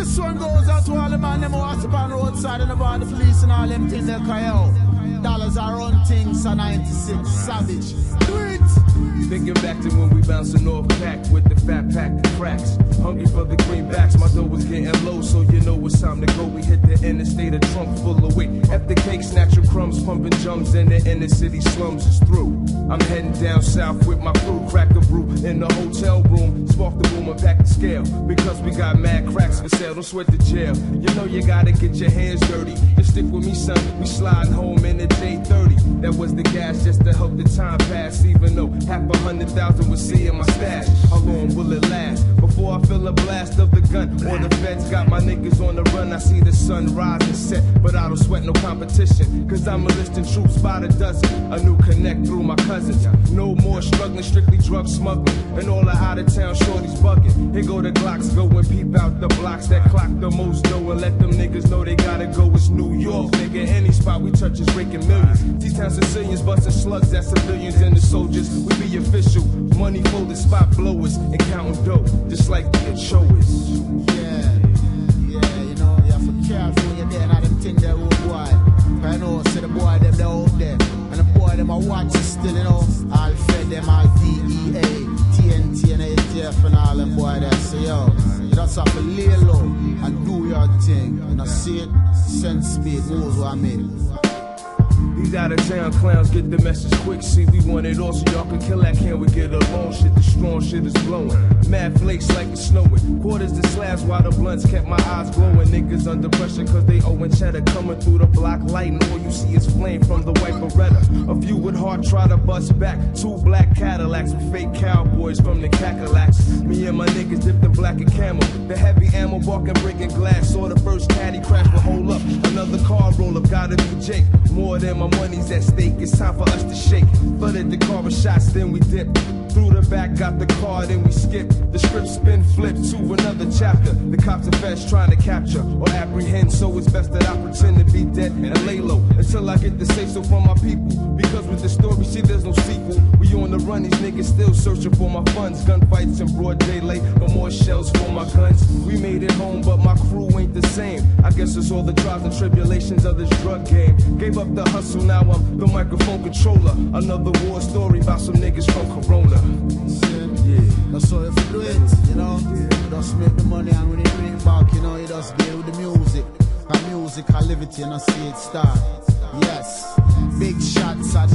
This one goes out to all the man them who was up on the roadside and about the police and all them things they cry out. Dollars are run things are 96 savage. Do it! Thinking back to when we bouncing off pack with the fat pack and cracks. Hungry for the greenbacks, my dough was getting low, so you know it's time to go. We hit the interstate, a trunk full of weight. F the cake, snatching crumbs, pumping jumps in the inner city slums is through. I'm heading down south with my crew, crack the brew in the hotel room, spark the boom and pack the scale. Because we got mad cracks for sale, don't sweat the jail. You know you gotta get your hands dirty. Just stick with me, son. We sliding home in the J30. That was the gas just to help the time pass, even though half 100,000 was seeing my stash. How long will it last before I feel a blast of the gun? Or the feds got my niggas on the run. I see the sun rise and set, but I don't sweat no competition. Cause I'm enlisting troops by the dozen. A new connect through my cousins. No more struggling, strictly drug smuggling. And all the out of town shorties bugging. Here go the Glocks, go and peep out the blocks that clock the most dough. And let them niggas know they gotta go. It's New York, nigga. Any spot we touch is raking millions. T-Town Sicilians busting slugs at civilians and the soldiers. We be official, money folded spot blowers and counting dough, just like the show is. Yeah, you know, you have to be careful when you're there and them thing there, old boy. I know, see the boy them there out there, and the boy them a watch it still, you know. All fed them, all DEA, TNT and ATF and all them boy there. So yo, you just have to lay low and do your thing. You know, see it, sense speed, knows what I mean. These out of town clowns get the message quick. See, we want it all so y'all can kill that can we get along. Shit, the strong shit is blowing. Mad flakes like it's snowing. Quarters to slabs while the blunts kept my eyes glowing. Niggas under pressure cause they owing cheddar. Coming through the block light and all you see is flame from the white Beretta. A few with heart try to bust back. Two black Cadillacs with fake cowboys from the Cacalacs. Me and my niggas dipped in black and camel. The heavy ammo barking, breaking glass. Saw the first caddy crash, but hold up. Another car roll up, gotta be Jake. More than my money's at stake, it's time for us to shake. Flooded the car with shots, then we dip. Through the back, got the car, then we skip. The script spin, flip to another chapter. The cops and feds trying to capture or apprehend, so it's best that I pretend to be dead and lay low until I get the say so from my people. Because with the story, see there's no sequel. We on the run, these niggas still searching for my funds. Gunfights in broad daylight, no more shells for my guns. We made it home, but my crew ain't the same. I guess it's all the trials and tribulations of this drug game. Gave up the hustle, now I'm the microphone controller. Another war story about some niggas from Corona. Yeah, that's all if you do it, you know. You just make the money and when you bring it back, you know, you just deal with the music. And music, I live it, you know, see it start. Yes, big shots at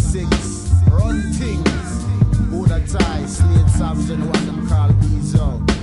9-6, run things. Buddha tie, Slade Savage and the one them call Bezo.